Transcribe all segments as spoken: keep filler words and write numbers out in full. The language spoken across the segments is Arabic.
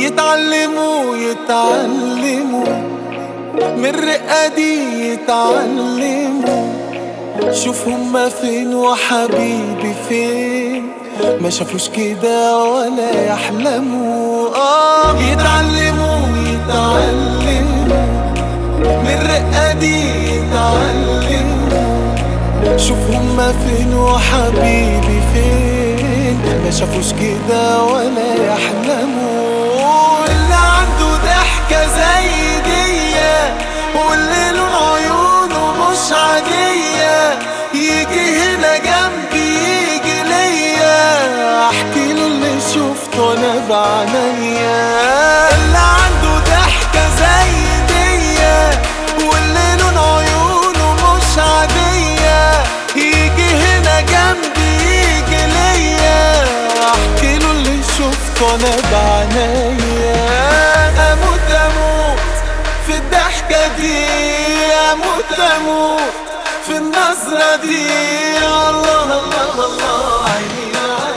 يتعلموا يتعلموا من الرقة دي يتعلموا. شوف هما فين وحبيبي فين، ما شافوش كده ولا يحلموا. آه يتعلموا يتعلموا من الرقة دي يتعلموا. شوف هما فين وحبيبي فين، ما شافوش كده ولا يحلموا. اللي عنده ضحكة زي دية واللي لون عيونه مش عادية، يجي هنا جنبي يجي ليا، احكي له اللي شفته انا بعينيا. اللي عنده ضحكة زي دية واللي لون عيونه مش عادية، يجي هنا جنبي يجي ليا، احكي له اللي شفته انا بعينيا. اموت اموت في الضحكة دي، اموت اموت في النظرة دي. الله الله الله عيني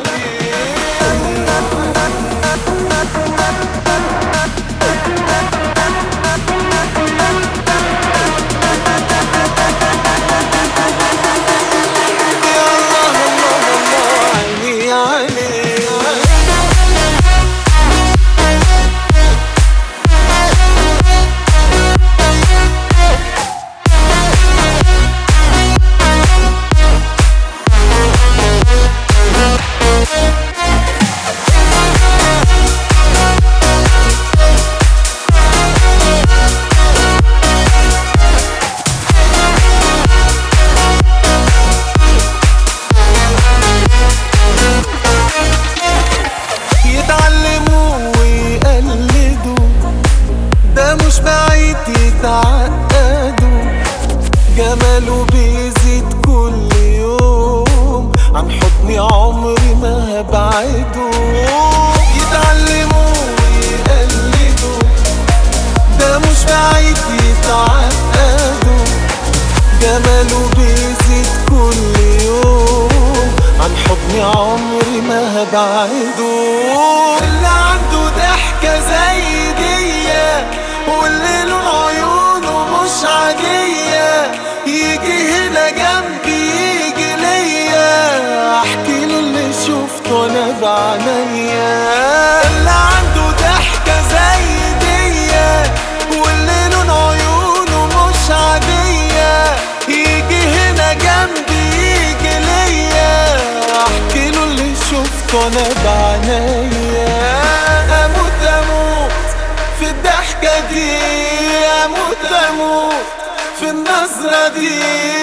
مش بعيد يتعقدوا. جماله بيزيد كل يوم، عن حضني عمري ما هبعده. يتعلموا ويقلدوا، ده مش بعيد يتعقدوا. جماله بيزيد كل يوم، عن حضني عمري ما هبعده. اللي عنده ضحكة زي دية واللي لون عيونه مش عادية، يجي هنا جنبي يجي ليا، احكي له اللي شفته انا بعينيا. اللي عنده ضحكة زي دية واللي لون عيونه مش عادية، يجي هنا جنبي يجي ليا، احكي له اللي شفته انا بعينيا. اموت اموت في الضحكة دي، اموت اموت في النظرة دي.